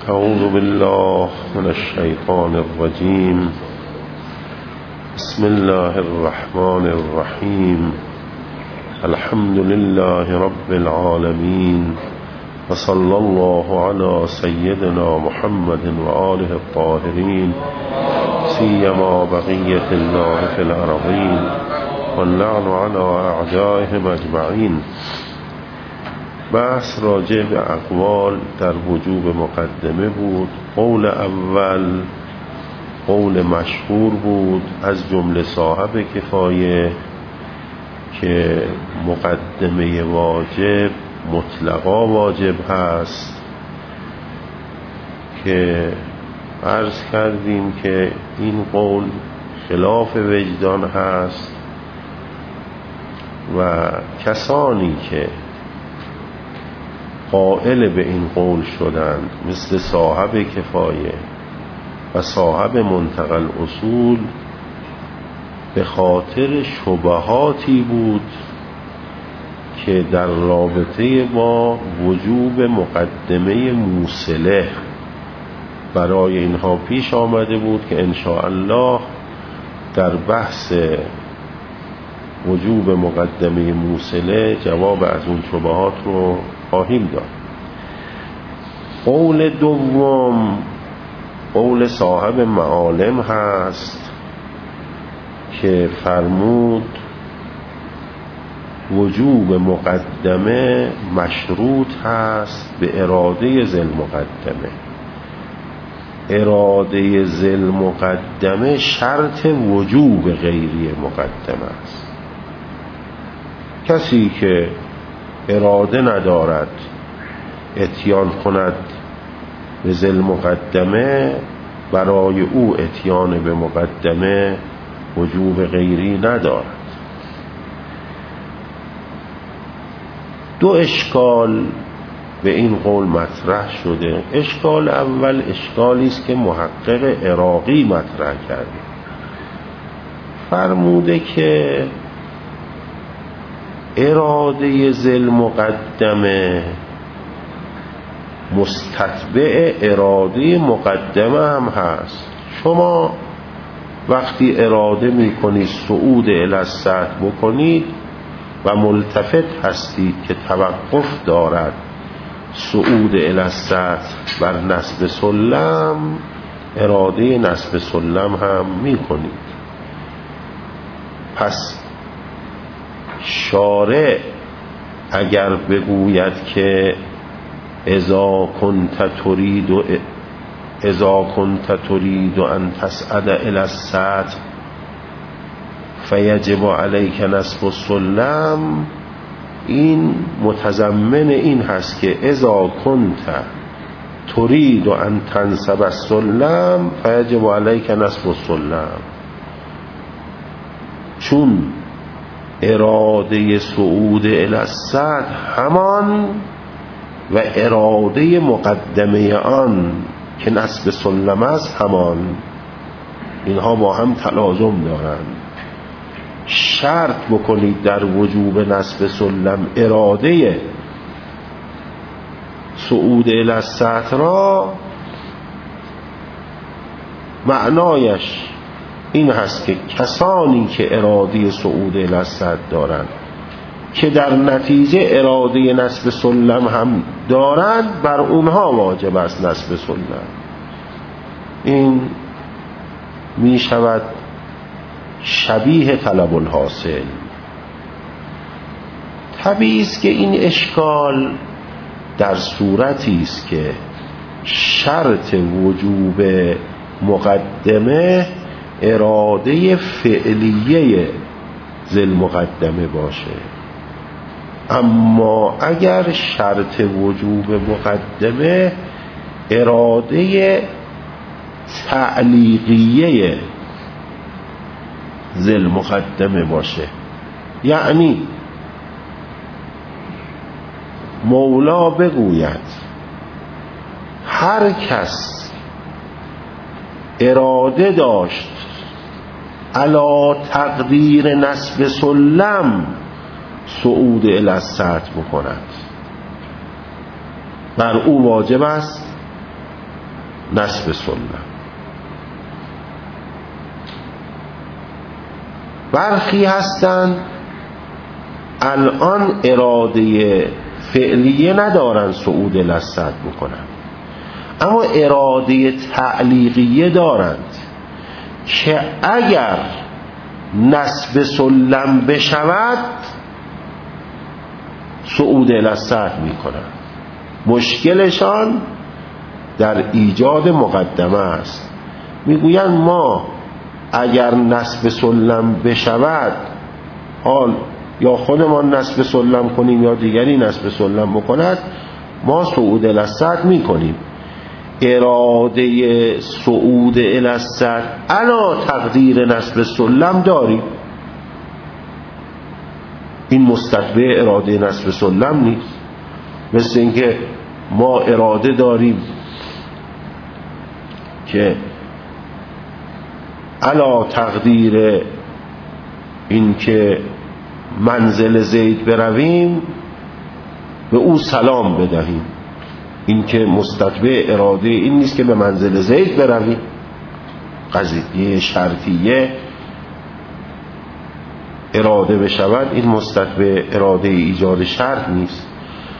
اعوذ بالله من الشیطان الرجیم. بسم الله الرحمن الرحیم. الحمد لله رب العالمین و صلی الله علی سیدنا محمد و آله الطاهرین سیما بقیة الله فی الارضین واللعن علی اعدائهم اجمعین. بحث راجع به اقوال در وجوب مقدمه بود. قول اول قول مشهور بود از جمله صاحب کفایه که مقدمه واجب مطلقا واجب هست، که عرض کردیم که این قول خلاف وجدان هست و کسانی که قائل به این قول شدند مثل صاحب کفایه و صاحب منتقى الاصول به خاطر شبهاتی بود که در رابطه با وجوب مقدمه موصله برای اینها پیش آمده بود که انشاءالله در بحث وجوب مقدمه موصله جواب از اون شبهات رو خواهیم داد. قول دوم قول صاحب معالم هست که فرمود وجوب مقدمه مشروط هست به اراده ذی المقدمه. اراده ذی المقدمه شرط وجوب غیری مقدمه است. کسی که اراده ندارد اتیان کند به ذی المقدمه، برای او اتیان به مقدمه وجوب غیری ندارد. دو اشکال به این قول مطرح شده. اشکال اول اشکالی است که محقق عراقی مطرح کرده، فرموده که اراده ذی المقدمه مستتبع اراده مقدمه هم هست. شما وقتی اراده میکنید صعود الی السطح بکنید و ملتفت هستید که توقف دارد صعود الی السطح بر نصب سلم، اراده نصب سلم هم میکنید. پس شارع اگر بگوید که اذا كنت تريد ان تصعد الى السطح فیجب علیک نصب السلم، این متضمن این هست که اذا كنت تريد ان تنصب السلم فیجب علیک نصب السلم، چون اراده صعود الی السطح همان و اراده مقدمه آن که نصب سلم است همان، اینها با هم تلازم دارند. شرط بکنید در وجوب نصب سلم اراده صعود الی السطح را، معنایش این هست که کسانی که اراده صعود الی السطح دارند که در نتیجه اراده نصب سلم هم دارند، بر اونها واجب است نصب سلم. این می شود شبیه طلب الحاصل. طبیعی است که این اشکال در صورتی است که شرط وجوب مقدمه اراده فعلیه ذی المقدمه باشه، اما اگر شرط وجوب مقدمه اراده تعلیقیه ذی المقدمه باشه، یعنی مولا بگوید هر کس اراده داشت علی تقدیر نصب سلم صعود الی السطح بکند، بر او واجب است نصب سلم. برخی هستند الان اراده فعلیه ندارن صعود لذت بکنن، اما اراده تعلیقیه دارند که اگر نصب سلم بشود صعود لذت میکنن. مشکلشان در ایجاد مقدمه است. میگویند ما اگر نصب سلم بشود، حال یا خودمان نصب سلم کنیم یا دیگری نصب سلم بکند، ما صعود لذت میکنیم. اراده صعود لذت علا تقدیر نصب سلم داریم. این مستتبع اراده نصب سلم نیست. مثل اینکه ما اراده داریم که علا تقدیر این که منزل زید برویم به او سلام بدهیم. این که مستتبع اراده این نیست که به منزل زید برویم. قضیه شرطیه اراده بشود، این مستتبع اراده ایجاد شرط نیست.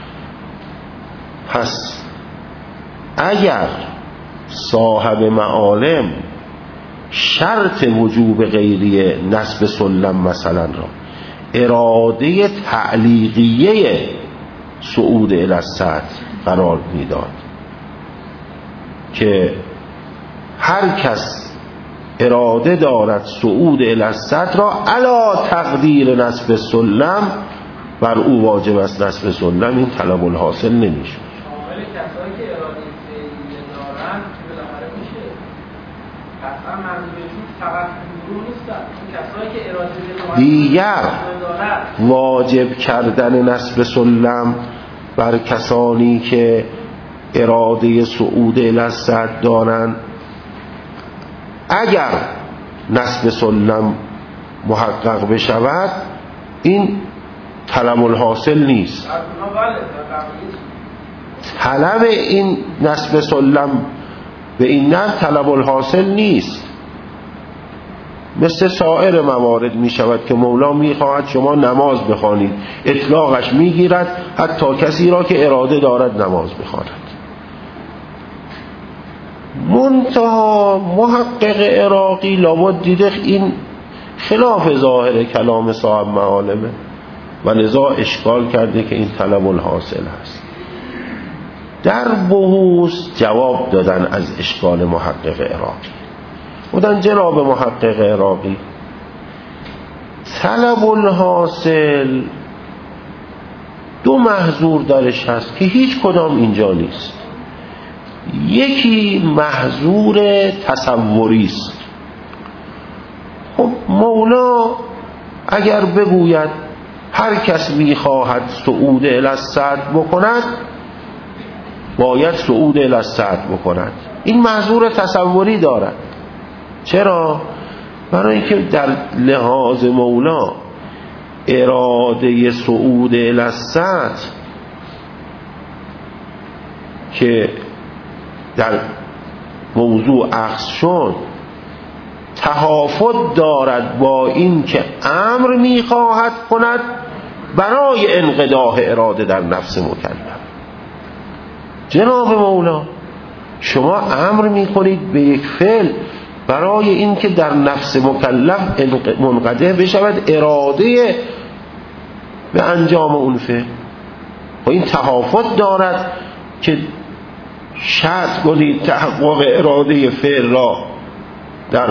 پس اگر صاحب معالم شرط وجوب غیری نصب سلم مثلا را اراده تعلیقیه صعود الی السطح قرار میداد که هر کس اراده دارد صعود الی السطح را علا تقدیر نصب سلم بر او واجب است نصب سلم، این طلب الحاصل نمیشه. شامل کسایی که اراده فعلیه دارن بالاخره میشه. اصلا منظورشون فقط گروه نیستن، کسایی که اراده دیگر واجب کردن نصب سلم بر کسانی که اراده صعود الی السطح دارند، اگر نصب سلم محقق بشود این طلب الحاصل نیست. طلب این نصب سلم به این نه طلب الحاصل نیست. مثل سایر موارد می شود که مولا می خواهد شما نماز بخوانید، اطلاقش می گیرد حتی کسی را که اراده دارد نماز بخواند. منتها محقق عراقی لابد دیده این خلاف ظاهر کلام صاحب معالمه و لذا اشکال کرده که این طلب الحاصل هست. در بحوث جواب دادن از اشکال محقق عراقی. بودن جناب محقق عراقی، طلب الحاصل دو محظور درش هست که هیچ کدام اینجا نیست. یکی محظور تصوری است. خب مولا اگر بگوید هر کس میخواهد صعود الی السطح بکند باید صعود الی السطح بکند، این محظور تصوری دارد. چرا؟ برای اینکه در لحاظ مولا اراده صعود الی السطح که در موضوع اخذ شد تهافت دارد با این که امر میخواهد کند برای انقضاء اراده در نفس مکلف. جناب مولا شما امر میکنید به یک فعل برای این که در نفس مکلف منقضا بشود اراده به انجام اون فعل، و این تهافت دارد که شرط کنید تحقق اراده فعل را در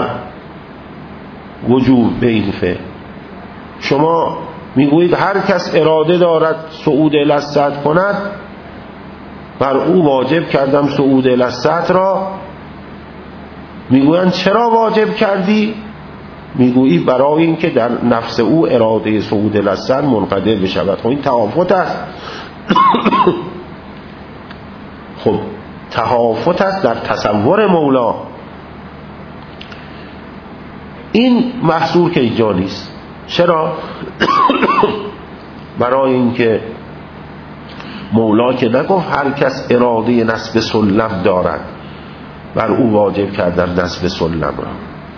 وجود به این فعل. شما میگویید هر کس اراده دارد صعود الی السطح کند بر او واجب کردم صعود الی السطح را. میگویند چرا واجب کردی؟ میگویی برای اینکه در نفس او اراده صعود الی السطح منقضا بشود. خب این تهافت است. خب تهافت است در تصور مولا. این محظور که اینجا نیست. چرا؟ برای اینکه مولا که نگفت هر کس اراده نصب سلم دارد بر او واجب کردم نصب سلم را.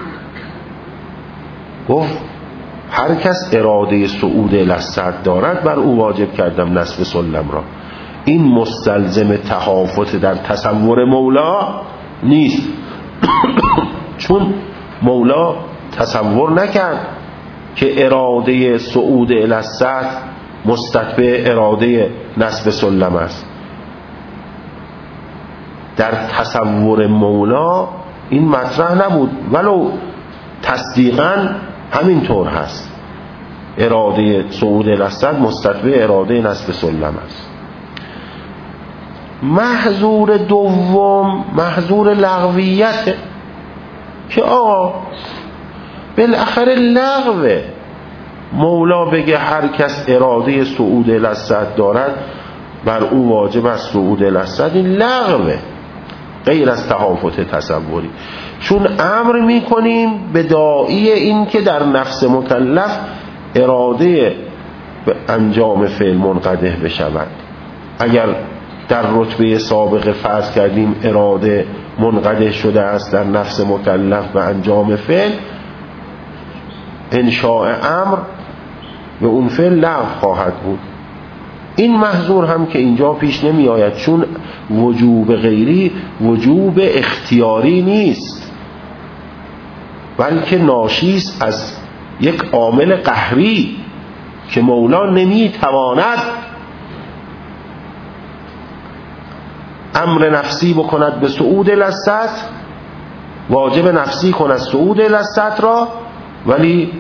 گفت هر کس اراده صعود لذت دارد بر او واجب کردم نصب سلم را. این مستلزم تهافت در تصور مولا نیست چون مولا تصور نکرد که اراده صعود لذت مستتبع اراده نصب سلم است. در تصور مولا این مطرح نبود، ولو تصدیقاً همینطور هست. اراده صعود لذت مستتبع اراده نصب سلم است. محظور دوم محظور لغویت که آقا بالاخره لغوه. مولا بگه هر کس اراده صعود لذت دارد بر او واجب است صعود لذت، این لغوه غیر از تهافت تصوری. چون امر میکنیم به داعی این که در نفس مکلف اراده به انجام فعل منقدح بشود. اگر در رتبه سابق فرض کردیم اراده منقدح شده است در نفس مکلف به انجام فعل، انشاء امر به اون فعل لغو خواهد بود. این محظور هم که اینجا پیش نمی آید، چون وجوب غیری وجوب اختیاری نیست بلکه ناشیست از یک عامل قهری که مولا نمی تواند امر نفسی بکند به صعود لذت، واجب نفسی کند صعود لذت را، ولی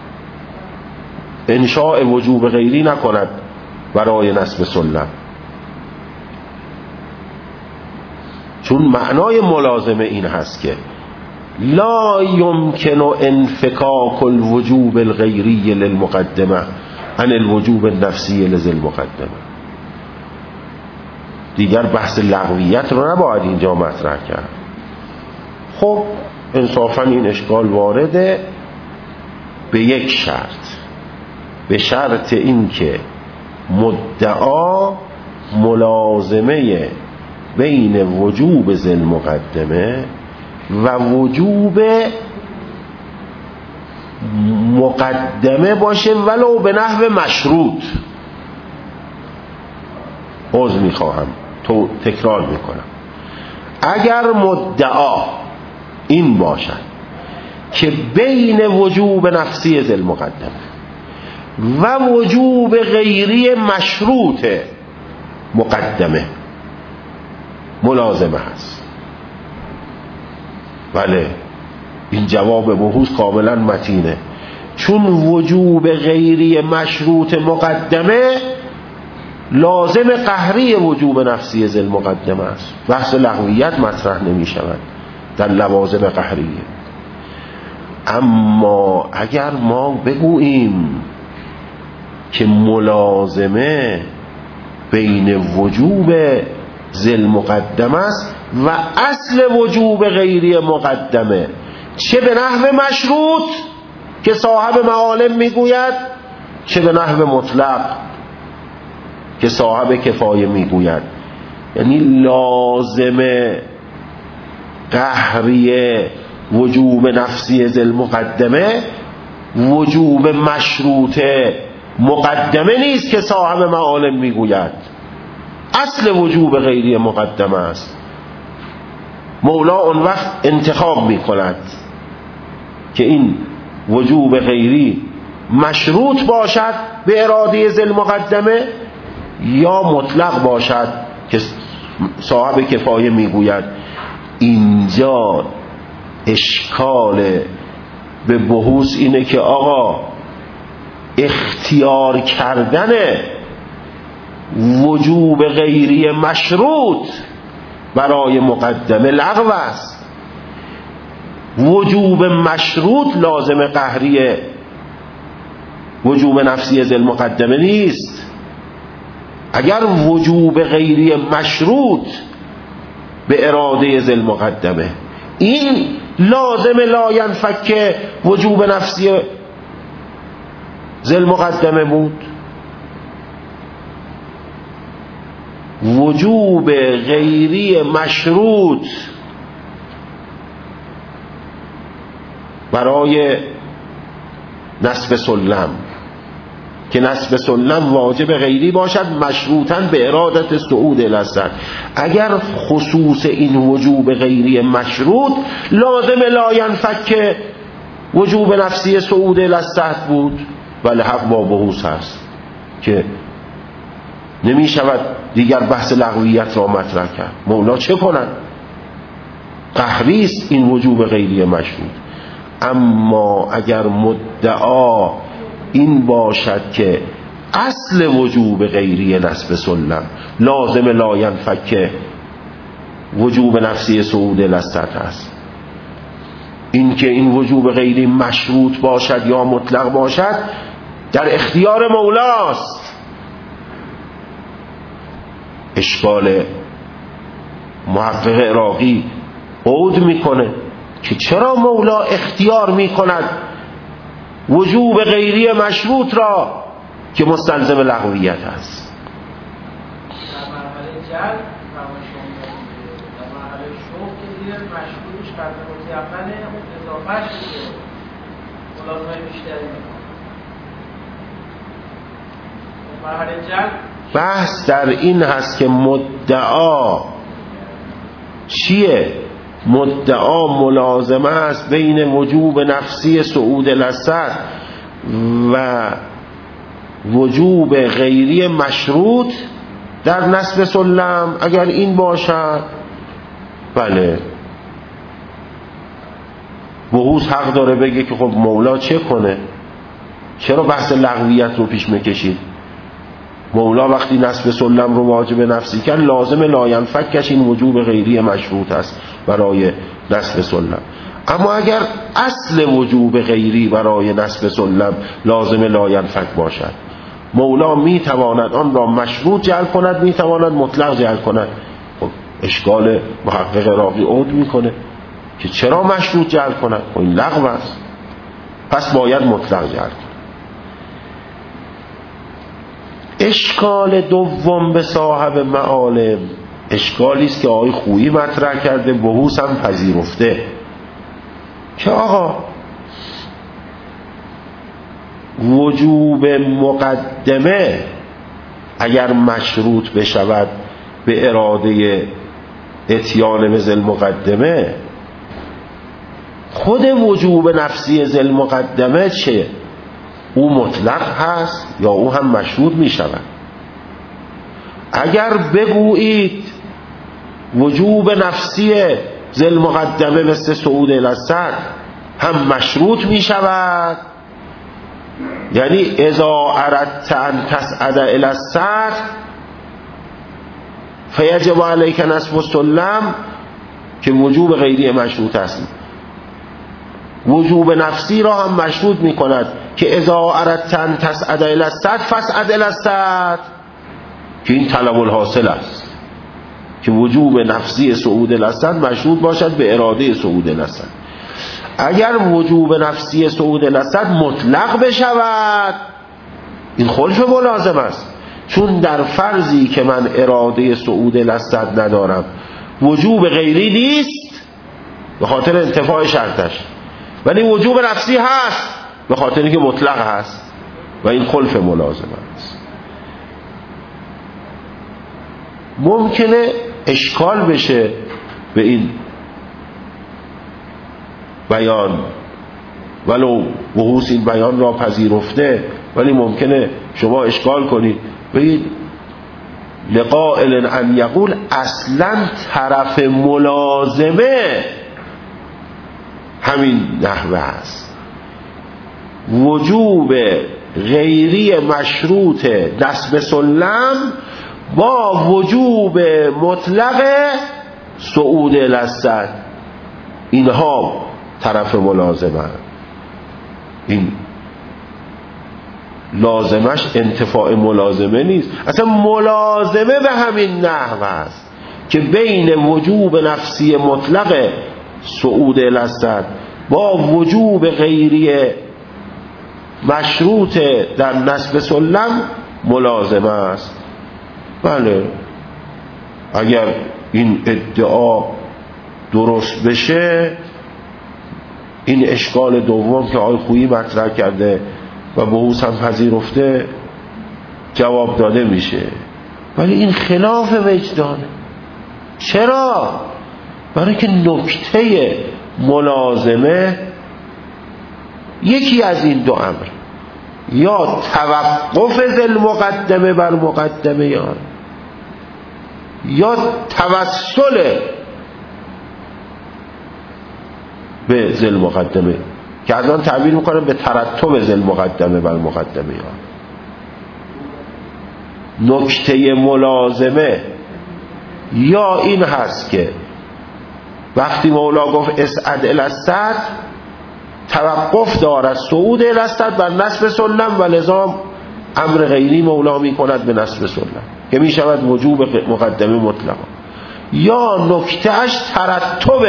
انشاء وجوب غیری نکند برای نصب سلم. چون معنای ملازمه این هست که لا يمكن انفكاك الوجوب الغیری للمقدمه عن الوجوب النفسی لذی المقدمه. دیگر بحث لغویت رو نباید اینجا مطرح کرد. خب انصافا این اشکال وارده به یک شرط، به شرط این که مدعا ملازمه بین وجوب ذی المقدمه و وجوب مقدمه باشه ولو به نحو مشروط. عذر میخواهم تکرار میکنم. اگر مدعا این باشد که بین وجوب نفسی ذی المقدمه و وجوب غیری مشروط مقدمه ملازمه هست، بله این جواب بحوث کاملا متینه. چون وجوب غیری مشروط مقدمه لازم قهری وجوب نفسی ذی المقدمه است، بحث لغویت مطرح نمی شود در لوازم قهریه. اما اگر ما بگوییم که ملازمه بین وجوب ذی المقدمه است و اصل وجوب غیری مقدمه، چه به نحو مشروط که صاحب معالم میگوید، چه به نحو مطلق که صاحب کفایه میگوید، یعنی لازم قهریه وجوب نفسی ذی المقدمه وجوب مشروط مقدمه نیست که صاحب معالم میگوید، اصل وجوب غیری مقدمه است. مولا اون وقت انتخاب میکند که این وجوب غیری مشروط باشد به اراده ذی المقدمه یا مطلق باشد که صاحب کفایه میگوید. اینجا اشکال به بحوث اینه که آقا اختیار کردن وجوب غیری مشروط برای مقدمه لغو است. وجوب مشروط لازم قهری وجوب نفسی ذی المقدمه نیست. اگر وجوب غیری مشروط به اراده ذی المقدمه این لازم لا ینفک وجوب نفسی ذی المقدمه بود، وجوب غیری مشروط برای نصب سلم، که نصب سلم واجب غیری باشد مشروطاً به ارادت صعود لذت. اگر خصوص این وجوب غیری مشروط لازم لا ینفک وجوب نفسی صعود لذت بود، ولی حق با بحوث هست که نمی شود دیگر بحث لغویت را مطرح کرد. مولا چه کنند؟ قهریست این وجوب غیری مشروط. اما اگر مدعا این باشد که اصل وجوب غیری نصب سلم لازم لا ینفک وجوب نفسی صعود لذت است، این که این وجوب غیری مشروط باشد یا مطلق باشد در اختیار مولاست. اشکال محقق عراقی عود میکنه که چرا مولا اختیار میکند وجوب غیری مشروط را که مستلزم لغویت است. در مرحله جلب در مرحله شوق که زیر مشروطش قدر متیقنه اون اضافهش که ملازمه بیشتری میکنه. مرحله جلب بحث در این هست که مدعا چیه؟ مدعا ملازمه است بین وجوب نفسی صعود لذت و وجوب غیری مشروط در نصب سلم. اگر این باشد بله بحوث حق داره بگه که خب مولا چه کنه؟ چرا بحث لغویت رو پیش میکشید؟ مولا وقتی نصب سلم رو واجب نفسی کرد لازم لا ینفکش این وجوب غیری مشروط است برای نصب سلم. اما اگر اصل وجوب غیری برای نصب سلم لازم لا ینفک باشد، مولا میتواند آن را مشروط جعل کند، میتواند مطلق جعل کند. خب اشکال محقق عراقی عود میکنه که چرا مشروط جعل کند؟ خب این لغو است، پس باید مطلق جعل کند. اشکال دوم به صاحب معالم اشکالی است که آقای خویی مطرح کرده، بحوث هم پذیرفته، که آقا وجوب مقدمه اگر مشروط بشود به اراده اتیان به ذل مقدمه، خود وجوب نفسی ذل مقدمه چه؟ او مطلق هست یا او هم مشروط می شود؟ اگر بگویید وجوب نفسی ذل مقدمه مثل صعود لذت هم مشروط می شود، یعنی اذا اردت ان تصعد الی السطح فیجب علیک نصب السلم که وجوب غیری مشروط است، وجوب نفسی را هم مشروط می کند که اذا اردت ان تصعد الی السطح فاصعد الی السطح، که این طلب الحاصل است که وجوب نفسی صعود لذت مشروط باشد به اراده صعود لذت. اگر وجوب نفسی صعود لذت مطلق بشود این خلف ملازم است، چون در فرضی که من اراده صعود لذت ندارم وجوب غیری نیست به خاطر انتفاع شرطش، ولی وجوب نفسی هست به خاطر اینکه مطلق هست و این خلف ملازم است. ممکنه اشکال بشه به این بیان، ولو بحوث این بیان را پذیرفته، ولی ممکنه شما اشکال کنید بگید لقائل ان یقول اصلا طرف ملازمه همین نحوه است، وجوب غیری مشروط نصب سلم با وجوب مطلق صعود لذت اینها طرف ملازمه. این لازمش انتفاع ملازمه نیست، اصلا ملازمه به همین نحو است که بین وجوب نفسی مطلق صعود لذت با وجوب غیری مشروط در نصب سلم ملازمه است. بله اگر این ادعا درست بشه این اشکال دوم که آقای خویی مطرح کرده و بحوث هم پذیرفته جواب داده میشه، ولی این خلاف وجدانه. چرا؟ برای که نکته ملازمه یکی از این دو امر، یا توقف ذل مقدمه بر مقدمه یا توسل به ذل مقدمه، که از آن تعبیر میکنه به ترتب ذل مقدمه بر مقدمه نکته ملازمه یا این هست که وقتی مولا گفت اسعد الی السطح توقف دارد صعود الی السطح بر نصب سلم و لزام امر غیری مولا می کند به نصب سلم که می شود وجوب مقدمه مطلقا، یا نکتهش ترتب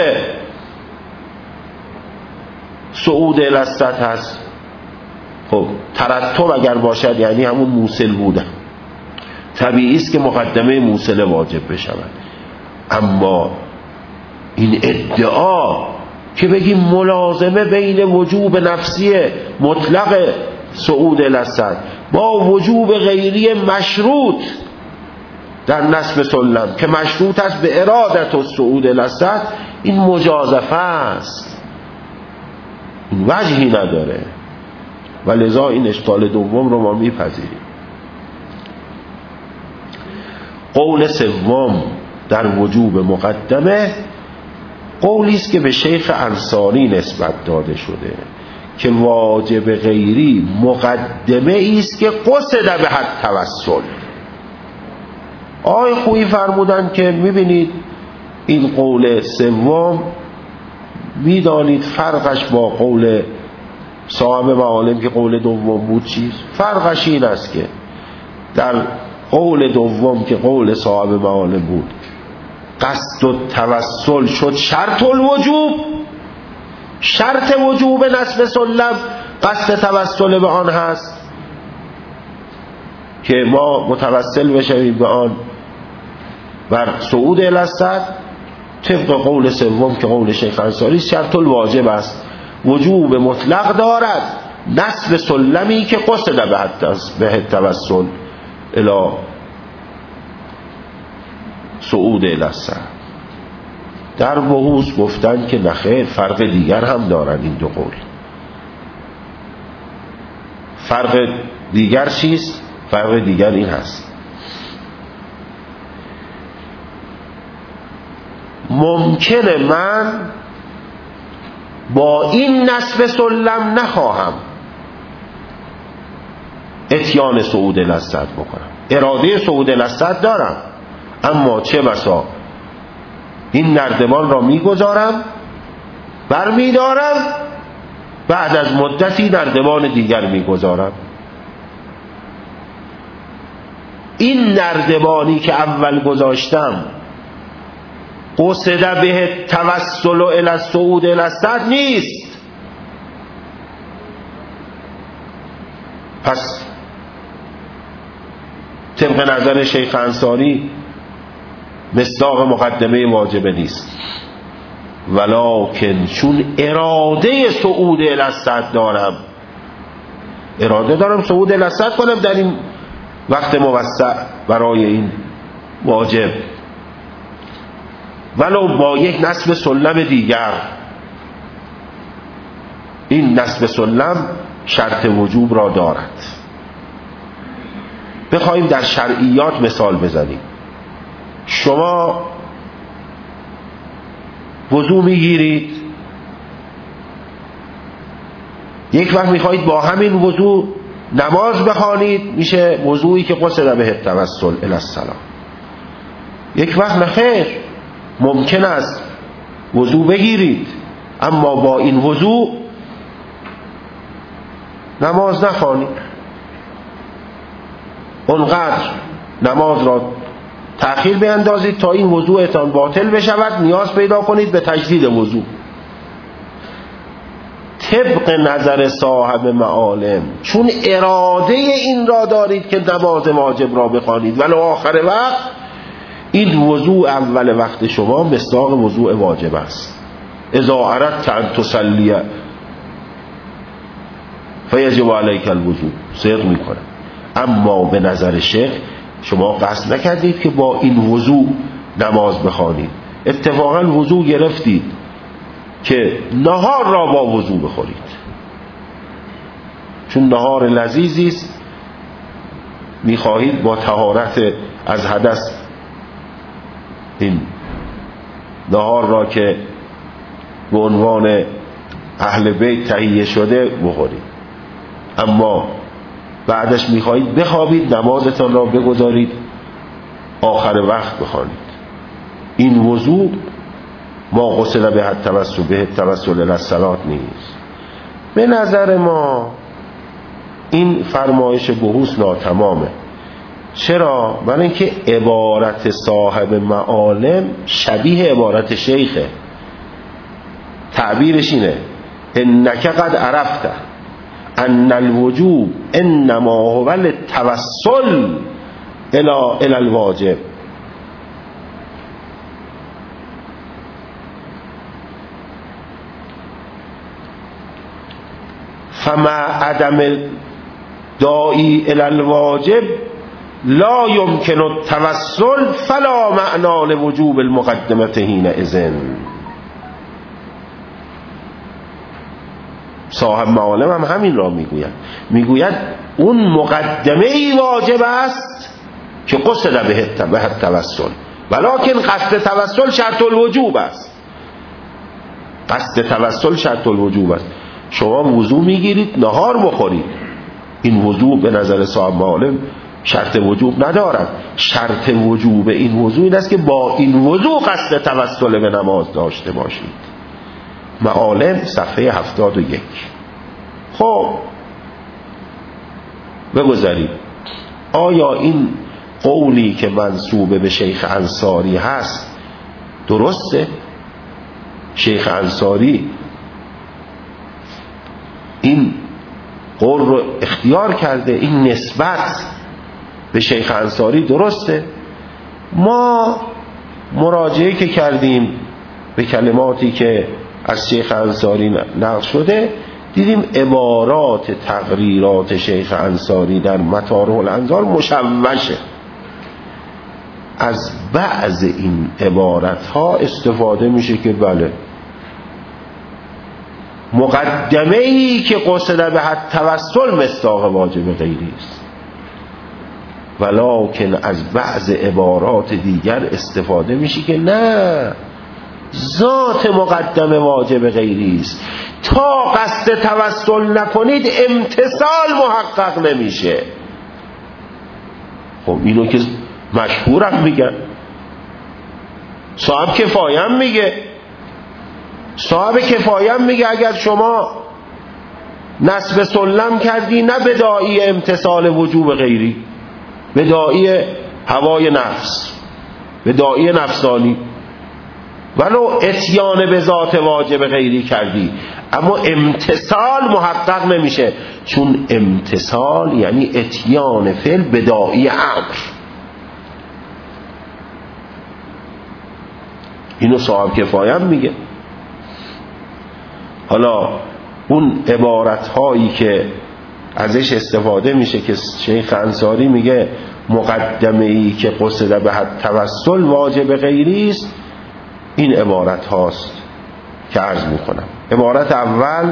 صعود الی السطح هست. خب ترتب اگر باشد یعنی همون موصل بودن، طبیعی است که مقدمه موصله واجب بشود. اما این ادعا که بگیم ملازمه بین وجوب نفسی مطلق صعود الی السطح با وجوب غیری مشروط در نصب سلم که مشروط است به ارادت الصعود الی السطح، این مجازفه است، این وجهی نداره و لذا این اشکال دوم رو ما میپذیریم. قول سوم در وجوب مقدمه قولی است که به شیخ انصاری نسبت داده شده که واجب غیری مقدمه است که قصد به حد توسل. آقای خویی فرمودن که میبینید این قول سوم میدانید فرقش با قول صاحب معالم که قول دوم بود چیست؟ فرقش این است که در قول دوم که قول صاحب معالم بود قصد و توسل شد شرط الوجوب، شرط وجوب نصب سلم قصد توسل به آن هست که ما متوسل بشویم به آن بر صعود الی السطح. طبق قول سوم که قول شیخ انصاری شرط الواجب است، وجوب مطلق دارد نصب سلمی که قصد به توسل الی صعود الی السطح. در بحوث گفتن که نخیر، فرق دیگر هم دارن این دو قول. فرق دیگر چیست؟ فرق دیگر این هست ممکنه من با این نصب سلم نخواهم اتیان صعود الی السطح بکنم، اراده صعود الی السطح دارم، اما چه بسا این نردبان را میگذارم برمیدارم، بعد از مدتی نردبان دیگر میگذارم. این نردبانی که اول گذاشتم قصد به توسل الی الصعود الی السطح نیست. پس طبق نظر شیخ انصاری مصداق مقدمه واجبه نیست، ولکن چون اراده صعود الی السطح دارم، اراده دارم صعود الی السطح کنم در این وقت موسع برای این واجب، ولو با یک نصب سلم دیگر. این نصب سلم شرط وجوب را دارد. بخوایم در شرعیات مثال بزنیم، شما وضو میگیرید، یک وقت میخواهید با همین وضو نماز بخوانید، میشه وضویی که قصد به توسل الی السلام. یک وقت نخیر، ممکن است وضو بگیرید اما با این وضو نماز نخوانید، اونقدر نماز را تأخیر بیندازید تا این وضوعتان باطل بشود، نیاز پیدا کنید به تجدید وضو. طبق نظر صاحب معالم چون اراده این را دارید که نماز واجب را بخوانید ولی آخر وقت، این وضوع اول وقت شما مصداق وضوع واجب است. اذا اردت ان تصلی فیجب علیک الوضو، صدق میکنه. اما به نظر شیخ شما قصد نکردید که با این وضو نماز بخوانید، اتفاقا وضو گرفتید که نهار را با وضو بخورید، چون نهار لذیذی است، میخواهید با طهارت از حدث این نهار را که به عنوان اهل بیت تهیه شده بخورید، اما بعدش میخواهید بخوابید، نمازتان را بگذارید آخر وقت بخوانید. این وضوع ما قصد به التوسل الی الصلاة نیست. به نظر ما این فرمایش بحوث ناتمامه. چرا؟ برای اینکه عبارت صاحب معالم شبیه عبارت شیخه. تعبیرش اینه انک قد عرفت ان الوجوب انما هو التوسل الی الواجب. فما عدم داعی الی الواجب لا يمكن التوسل فلا معنى لوجوب المقدمة حينئذ. صاحب معالم هم همین را میگوید اون مقدمه ای واجب است که قصد به التوسل، ولکن قصد توسل شرط الوجوب است. قصد توسل شرط الوجوب است. شما وضو میگیرید نهار بخورید، این وضو به نظر صاحب معالم شرط وجوب ندارد. شرط وجوب این وضو این است که با این وضو قصد توسل به نماز داشته باشید. معالم صفحه 71. خب بگذارید، آیا این قولی که منسوب به شیخ انصاری هست درسته؟ شیخ انصاری این قول رو اختیار کرده، این نسبت به شیخ انصاری درسته؟ ما مراجعه که کردیم به کلماتی که از شیخ انصاری نقل شده، دیدیم عبارات تقریرات شیخ انصاری در مطارح الانظار مشوشه. از بعض این عبارت ها استفاده میشه که بله مقدمه ای که قصد به التوسل مصداق واجب غیری است، ولکن از بعض عبارات دیگر استفاده میشه که نه، ذات مقدمه واجب غیری است. تا قصد توسل نکنید امتثال محقق نمیشه. خب اینو که مشهورم میگن، صاحب کفایم میگه. صاحب کفایم میگه اگر شما نصب سلم کردی نه به داعی امتثال وجوب غیری، به داعی هوای نفس، به داعی نفسانی، ولو اتیان به ذات واجب غیری کردی، اما امتثال محقق نمیشه، چون امتثال یعنی اتیان فعل به داعی امر. اینو صاحب کفایم میگه. حالا اون عبارت هایی که ازش استفاده میشه که شیخ انصاری میگه مقدمه ای که قصد به التوسل واجب غیری است، این عبارت هاست که عرض میکنم. عبارت اول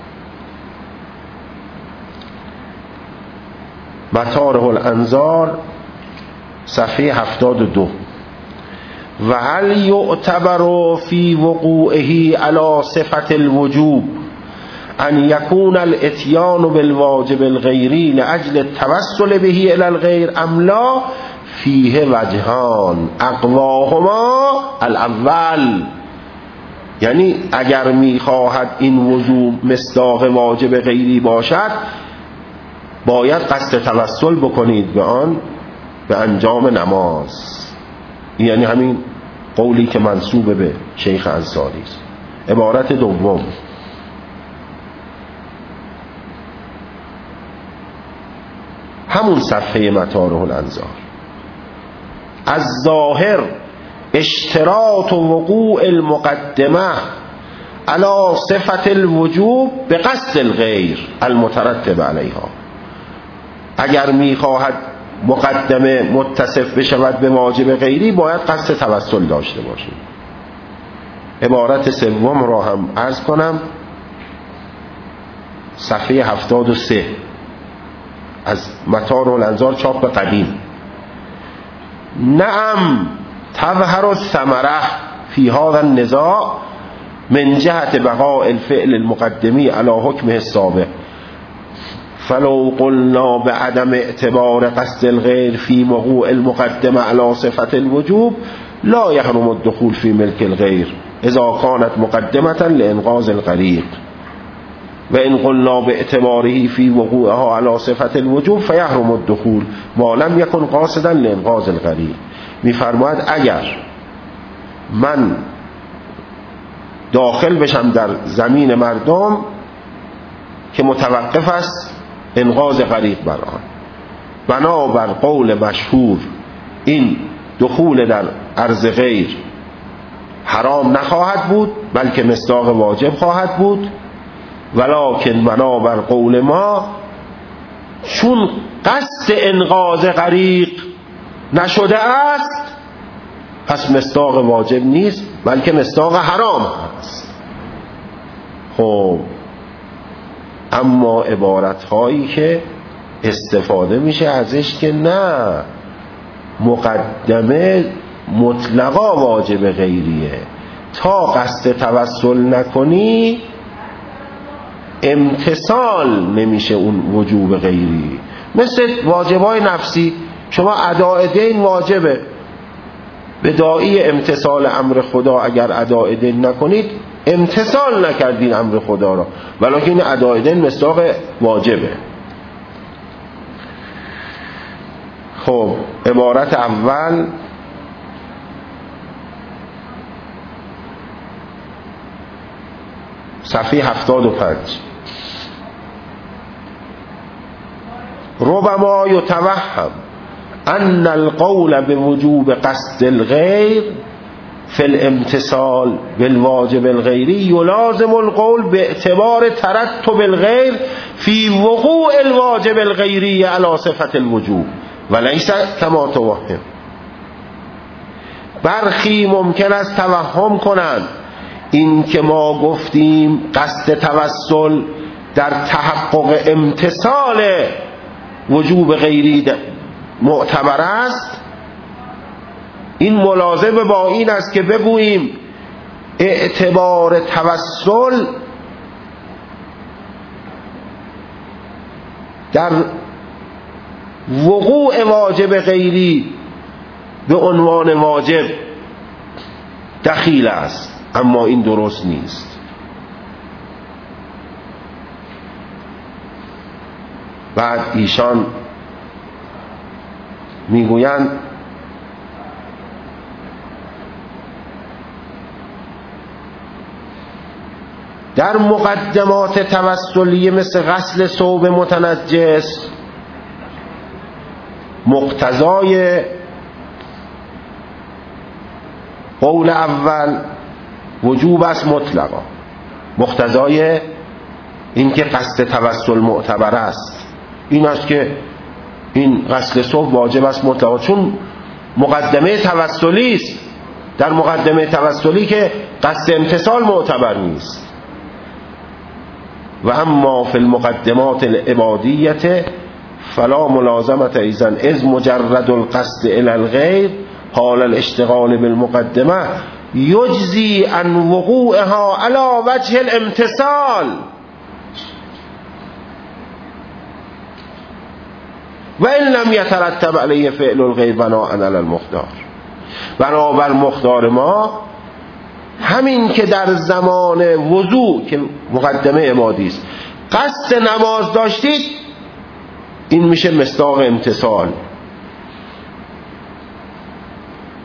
مطارح الانظار صفحه 72. و هل یعتبر فی وقوعه علی صفت الوجوب ان یکون الاتیان بالواجب الغیری لاجل التوسل به الی الغیر ام لا؟ فیه وجهان اقواهما الاول. یعنی اگر میخواهد این وضوع مصداق واجب غیری باشد، باید قصد توسل بکنید به آن به انجام نماز. یعنی همین قولی که منسوب به شیخ انصاری است. عبارت دوم همون صفحه مطارح الانظار، از ظاهر اشتراط وقوع المقدمه علی صفت الوجوب به قصد الغیر المترتب علیها. اگر میخواهد مقدمه متصف بشود به واجب غیری باید قصد توسل داشته باشیم. عبارت سوم را هم عرض کنم، صفحه 73 از متاع الانظار چاپ قدیم. نعم تظهر الثمره فی هذا النزاع من جهت بقاء الفعل المقدمی علی حکمه السابق، فلو قلنا بعدم اعتبار قصد الغیر فی وقوع المقدمه علی صفت الوجوب لا يحرم الدخول فی ملک الغیر اذا كانت مقدمه لانقاذ الغریق، و ان قلنا باعتباره فی وقوعها علی صفت الوجوب فیحرم الدخول ما لم یکن قاصدا لانقاذ الغریق. میفرماید اگر من داخل بشم در زمین مردم که متوقف است انقاذ غریق بر آن، بنابر قول مشهور این دخول در ارض غیر حرام نخواهد بود بلکه مصداق واجب خواهد بود، ولکن بنابر قول ما چون قصد انقاذ غریق نشده است پس مصداق واجب نیست بلکه مصداق حرام است. خب اما عبارت هایی که استفاده میشه ازش که نه، مقدمه مطلقا واجب غیریه، تا قصد توسل نکنی امتصال نمیشه اون وجوب غیری. مثل واجبای نفسی، شما اداء دین واجبه، به داعی امتصال امر خدا اگر اداء دین نکنید امتصال نکردین امر خدا را، ولیکن این اداء دین مصداق واجبه. خب عبارت اول صفحه 75 ربما یتوهم ان القول بوجوب قصد الغیر فی الامتصال بالواجب الغیری یلازم القول باعتبار ترتب الغیر فی وقوع الواجب الغیری علی صفت الوجوب وليس كما توهم. برخی ممکن است توهم کنند این که ما گفتیم قصد توسل در تحقق امتصال وجوب غیری معتبر است، این ملازم با این است که بگوییم اعتبار توسل در وقوع واجب غیری به عنوان واجب دخیل است، اما این درست نیست. بعد ایشان میگویند در مقدمات توسلیه مثل غسل ثوب متنجس مقتضای قول اول وجوب است مطلقا، مقتضای این که قصد توسل معتبر است این است که این غسل ثوب واجب است مطلقا، چون مقدمه توسلی است. در مقدمه توسلی که قصد امتصال معتبر نیست. و اما فی المقدمات العبادیه فلا ملازمت ایزن از مجرد القصد الی الغیر حال الاشتغال بالمقدمه یجزی عن وقوعها علی وجه الامتصال و این لم یترتب علیه فعل الغیر بناء علی المختار. بنابر مختار ما همین که در زمان وضوع که مقدمه عبادی است قصد نماز داشتید این میشه مصداق امتصال.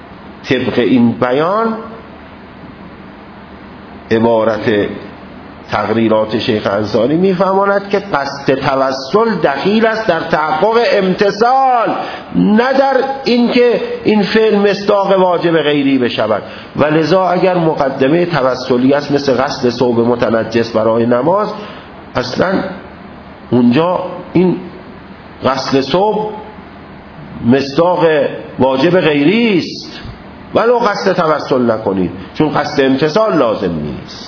طبق این بیان عبارت تقریرات شیخ انصاری میفهماند که قصد توسل دخیل است در تحقق امتثال، نه در اینکه این فعل مصداق واجب غیری بشود. و لذا اگر مقدمه توسلی است مثل غسل ثوب متنجس برای نماز، اصلا اونجا این غسل ثوب مصداق واجب غیری است، ولو قصد توسل نکنید، چون قصد امتثال لازم نیست.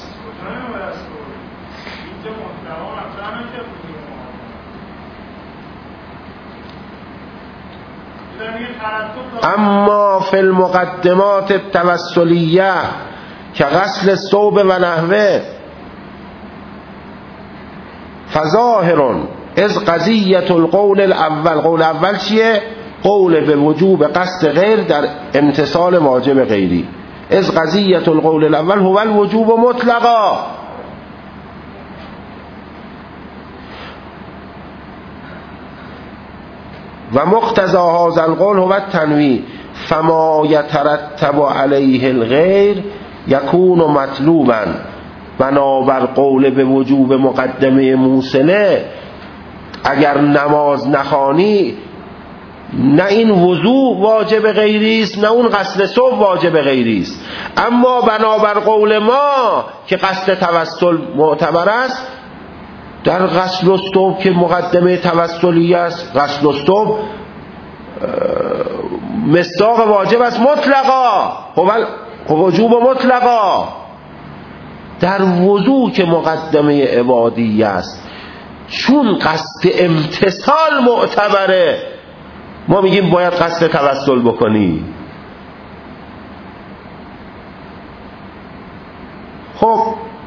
اما فی المقدمات التوسلیه که غسل الثوب و نحوه فظاهر از قضیت القول الاول. قول اول چیه؟ قول به وجوب قصد غیر در امتثال واجب غیری. از قضیت القول الاول هو الوجوب مطلقا. و مقتضى هذا القول هو التنویع فما یترتب علیه الغیر یکون مطلوبا. بنابر قول به وجوب مقدمه موصله، اگر نماز نخوانی، نه این وضوء واجب غیری است، نه اون غسل ثوب واجب غیری است. اما بنابر قول ما که قصد توسل معتبر است، در غسل الثوب که مقدمه توسلی است، غسل الثوب مصداق واجب است مطلقا، وجوب مطلقا. در وضوء که مقدمه عبادی است، چون قصد امتثال معتبره، ما میگیم باید قصد توسل بکنی. خب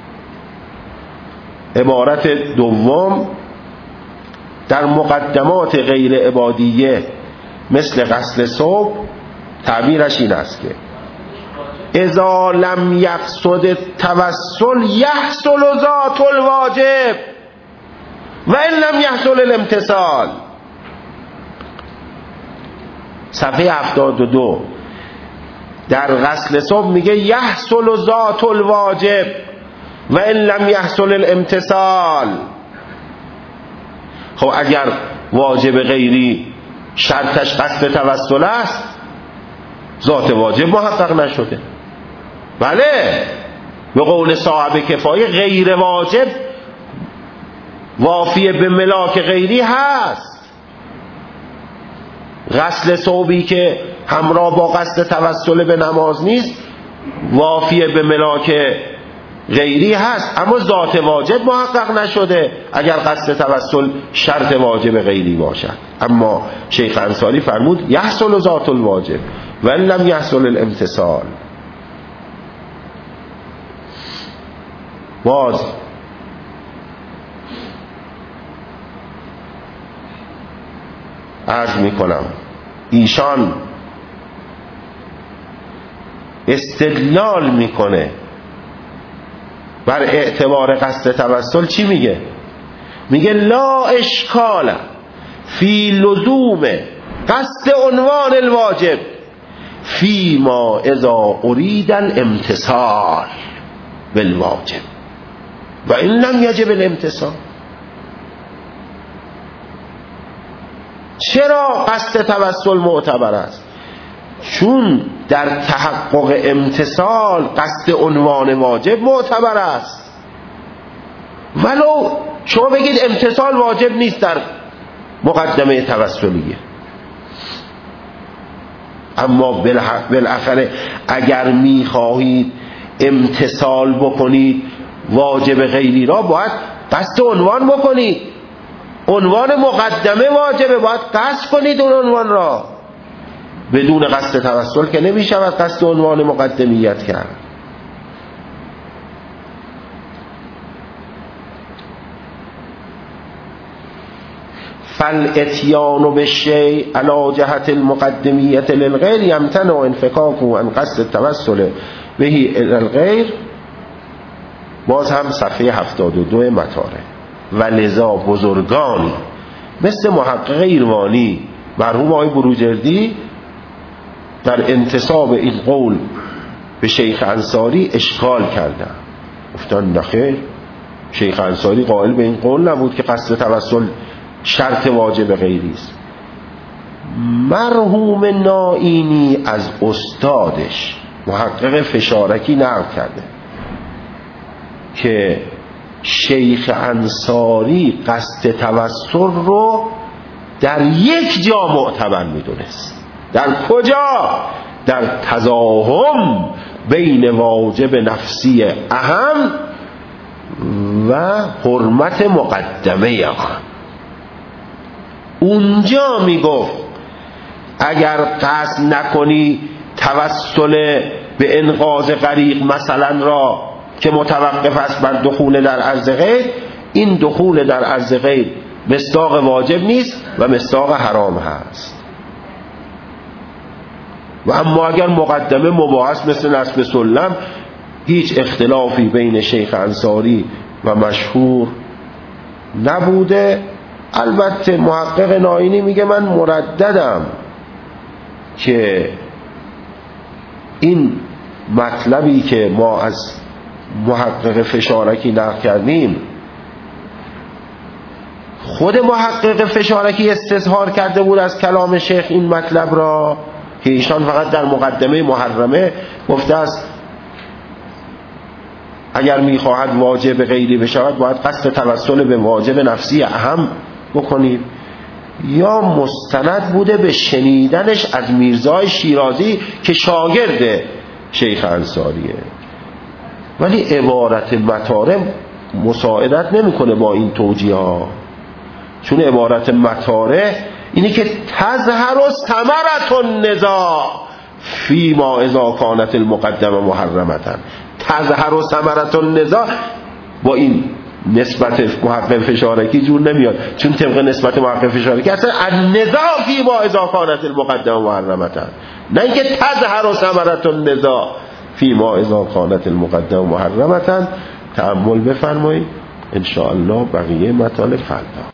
عبارت دوم در مقدمات غیر عبادیه مثل غسل ثوب تعبیرش این است که اذا لم یقصد التوسل یحصل ذات الواجب و ان لم یحصل الامتثال. صفحه 72 در غسل ثوب میگه یحصل ذات الواجب و ان لم یحصل الامتثال. خب اگر واجب غیری شرطش قصد توسل است، ذات واجب محقق نشده. بله، به قول صاحب کفایه غیر واجب وافیه به ملاک غیری هست. غسل ثوبی که همراه با قصد توسل به نماز نیست وافیه به ملاک غیری هست، اما ذات واجب محقق نشده اگر قصد توسل شرط واجب غیری باشد. اما شیخ انصاری فرمود یحصل ذات الواجب و لم یحصل الامتثال. باز عرض میکنم ایشان استدلال میکنه بر اعتبار قصد توسل. چی میگه؟ میگه لا اشکال فی لزوم قصد عنوان الواجب فی ما اذا ارید الامتثال بالواجب و این لم یجب الامتثال. چرا قصد توسل معتبر است؟ چون در تحقق امتثال قصد عنوان واجب معتبر است. ولو شما بگید امتثال واجب نیست در مقدمه توسلیه، اما بالاخره اگر میخواهید امتثال بکنید واجب غیری را باید قصد عنوان بکنید. عنوان مقدمه واجبه، باید قصد کنید اون عنوان را. بدون قصد توسل که نمیشود قصد عنوان مقدمیت کرد. فالاتیان بالشیء علی جهت المقدمیت للغیر یمتنع انفکاکه عن قصد التوسل به الی الغیر. باز هم صفحه 72 مطاره. و لذا بزرگانی مثل محقق ایروانی مرحوم آقای بروجردی در انتساب این قول به شیخ انصاری اشکال کردن، گفتن نخیر، شیخ انصاری قائل به این قول نبود که قصد توسل شرط واجب غیری است. مرحوم نائینی از استادش محقق فشارکی نقل کرده که شیخ انصاری قصد توسل رو در یک جا معتبر میدونست. در کجا؟ در تزاحم بین واجب نفسی اهم و حرمت مقدمه آن. اونجا میگفت اگر قصد نکنی توسل به انقاذ غریق مثلا را که متوقف است بر دخول در عرض غیر، این دخول در عرض غیر مصداق واجب نیست و مصداق حرام هست. و اما اگر مقدمه مباح است مثل نصب سلم، هیچ اختلافی بین شیخ انصاری و مشهور نبوده. البته محقق نائینی میگه من مرددم که این مطلبی که ما از محقق فشارکی نقل کردیم خود محقق فشارکی استظهار کرده بود از کلام شیخ این مطلب را که ایشان فقط در مقدمه محرمه گفته است اگر میخواهد واجب غیری بشود باید قصد توسل به واجب نفسی اهم بکنید. یا مستند بوده به شنیدنش از میرزای شیرازی که شاگرد شیخ انصاریه، ولی عبارت مطارم مساعدت نمیکنه با این توجیه ها، چون عبارت مطاره اینی که تظهر ثمرة النزاع فیما اذا کانت المقدمه محرمتا. تظهر ثمرة النزاع با این نسبت محقق فشارکی جور نمیاد، چون طبق نسبت محقق فشارکی اصلا النزاع فیما اذا کانت المقدمه محرمتا، نه اینکه تظهر ثمرة النزاع فیما اذا کانت المقدمه محرمتا. تأمل بفرمایید ان شاء الله بقیه مطالب فردا.